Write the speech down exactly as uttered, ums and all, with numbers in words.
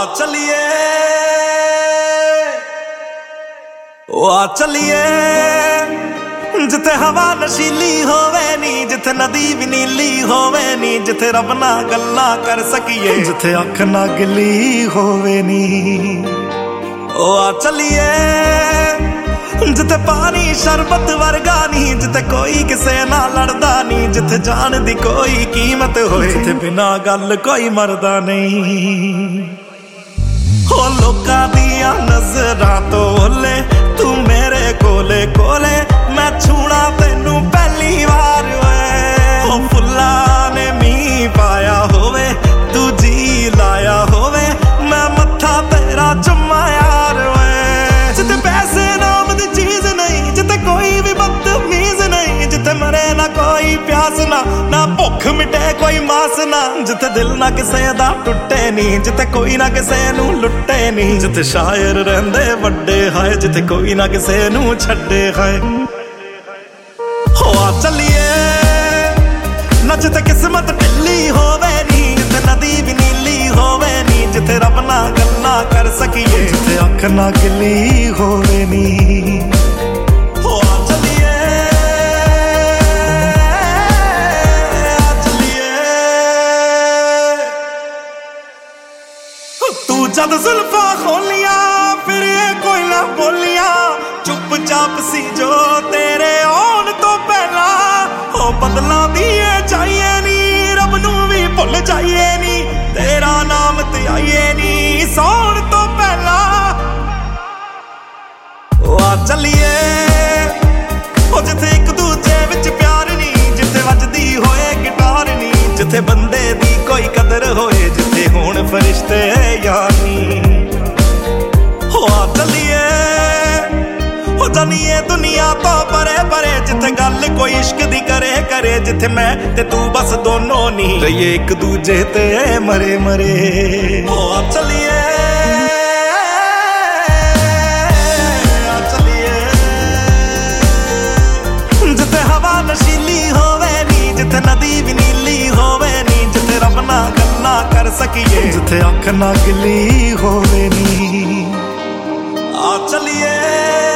चलिए ओ आ चलिए जिथे हवा नशीली होवे नी, जिथे नदी भी नीली होवे नी, जिथे रब ना गल्ला कर सकिए, जिथे अख ना गिली होवे नी। ओ आ चलिए जिथे पानी शरबत वर्गा नी, जिथे कोई किसे ना लड़दा नी, जिथे जान दी कोई कीमत होए, जिथे बिना गल कोई मरदा नहीं। हो लोकां दियां नज़रां तो ओले तू मेरे कोले कोले, मैं छूना तेनू पहली बार वे। हो फुल्लां ने मीं पाया होवे, तू जी लाया होवे, मैं मत्था तेरा चुम्मा यार वे। जिथे पैसे नाम दी चीज नहीं, जिथे कोई भी बदतमीज नहीं, जिथे मरे ना कोई प्यास ना, ना भुख मिटे कोई मास ना, जिथे दिल ना किसे दा टुटे नी, जिथे कोई ना किसे नू लुटे नी, जिथे शायर रहंदे वड्डे हाय, जिथे कोई ना किसे नू छड्डे हाय। हो आ चलिए ना जिथे किस्मत ढिल्ली होवे नी, जिथे नदी भी नीली होवे नी, जिथे रब ना गल्ला कर सकिए, जिथे अख ना गिली होवे नी। हो आ चलिए आ चलिए तू जद जुल्फा खोलिया फिर ये कोई ना बोलिया, चुपचाप सी जो तेरे आउण तो पहला। हो बदला दिए चाहिए नी, रब नू भी भुल जाइए नी, तेरा नाम ते आइए नी सौण तो पहला। ओ आ चलिए ओ जिथे एक दूजे विच प्यार नी, जिथे वजदी होए गिटार नी, जिथे बंदे दी कोई कदर होए, जिथे होण फरिश्ते यार नी। हो आ चलिए हो जानिए दुनिया तो परे परे, जिथे गल कोई इश्क दी करे करे, जिथे मैं ते तू बस दोनों नी रहिए एक दूजे ते मरे मरे। हो आ चलिए आ चलिए जिथे हवा नशीली होवे नी, जिथे नदी भी नीली होवे नी, जिथे रब ना गल्ला कर सकिए, जिथे अख ना गिली होवे नी। आ चलिए।